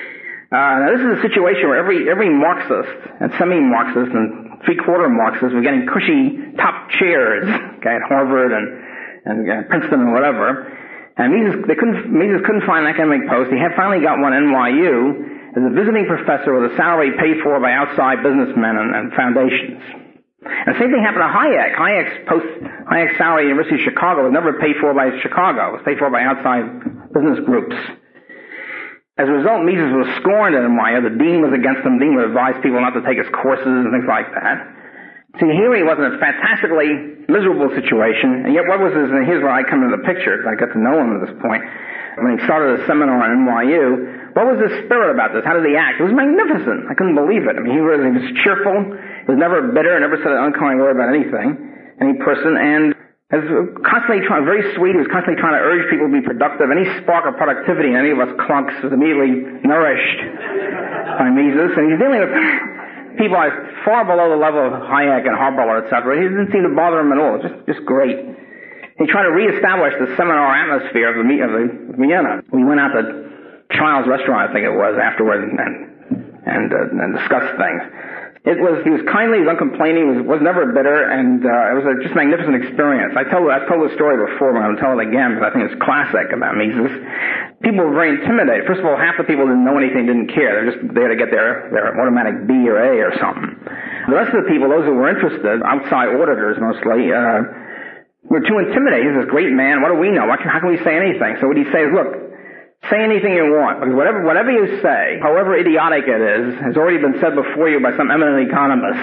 Now this is a situation where every Marxist and semi-Marxist and three-quarter Marxists were getting cushy top chairs, at Harvard and Princeton and whatever. And Mises couldn't find an academic post. He had finally got one at NYU as a visiting professor with a salary paid for by outside businessmen and foundations. And the same thing happened to Hayek. Hayek's salary at the University of Chicago was never paid for by Chicago. It was paid for by outside business groups. As a result, Mises was scorned at NYU. The dean was against him. The dean would advise people not to take his courses and things like that. See, here he was in a fantastically miserable situation, and yet what was his, and here's where I come into the picture, because I got to know him at this point. When he started a seminar at NYU, what was his spirit about this? How did he act? It was magnificent. I couldn't believe it. I mean, he was cheerful. He was never bitter, never said an unkind word about anything, any person, and was constantly very sweet. He was constantly trying to urge people to be productive. Any spark of productivity in any of us clunks was immediately nourished by Mises. And he's dealing with people far below the level of Hayek and Harbaugh, etc. He didn't seem to bother him at all. Just great. He tried to reestablish the seminar atmosphere of Vienna. We went out to Child's restaurant, I think it was, afterward and discussed things. He was kindly, he was uncomplaining, was never bitter, and it was just a magnificent experience. I've told the story before, but I'm going to tell it again because I think it's classic about Mises. People were very intimidated. First of all, half the people didn't know anything, didn't care. They're just there to get their automatic B or A or something. The rest of the people, those who were interested, outside auditors mostly, were too intimidated. He's this great man. What do we know? How can we say anything? So what he says, look, say anything you want, because whatever you say, however idiotic it is, has already been said before you by some eminent economist.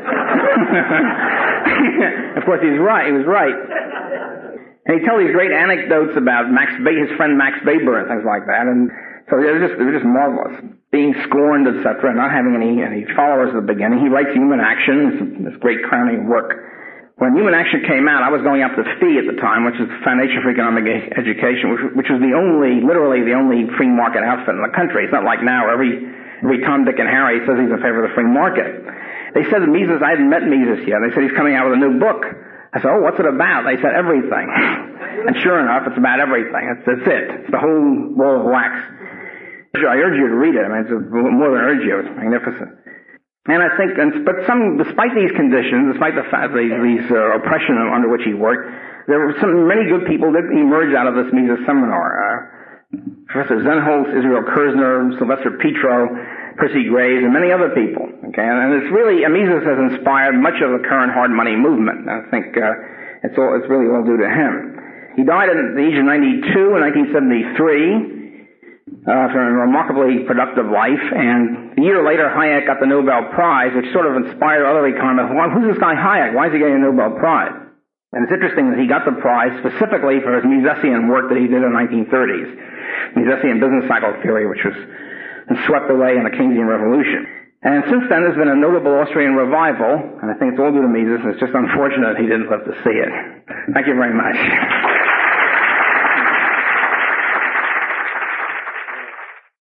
Of course, he's right. He was right. And he tells these great anecdotes about his friend Max Weber and things like that, and so it was just marvelous. Being scorned, etc., not having any followers at the beginning. He writes Human Action, this great crowning work. When Human Action came out, I was going up to FEE at the time, which is the Foundation for Economic Education, which was literally the only free market outfit in the country. It's not like now every Tom, Dick, and Harry says he's in favor of the free market. They said that Mises, I hadn't met Mises yet. They said he's coming out with a new book. I said, what's it about? They said everything. And sure enough, it's about everything. That's it. It's the whole ball of wax. I urge you to read it. I mean, it's more than urge you. It's magnificent. And I think, despite these conditions, despite the fact that these oppression under which he worked, there were many good people that emerged out of this Mises seminar. Professor Zenholz, Israel Kirzner, Sylvester Petro, Percy Graves, and many other people. Okay, and it's really, Mises has inspired much of the current hard money movement. I think it's really all due to him. He died at the age of 92 in 1973. After a remarkably productive life, and a year later Hayek got the Nobel Prize, which sort of inspired other economists. Well, who's this guy Hayek? Why is he getting a Nobel Prize? And it's interesting that he got the prize specifically for his Misesian work that he did in the 1930s, Misesian business cycle theory, which was swept away in the Keynesian Revolution. And since then there's been a notable Austrian revival, and I think it's all due to Mises, and it's just unfortunate he didn't live to see it. Thank you very much.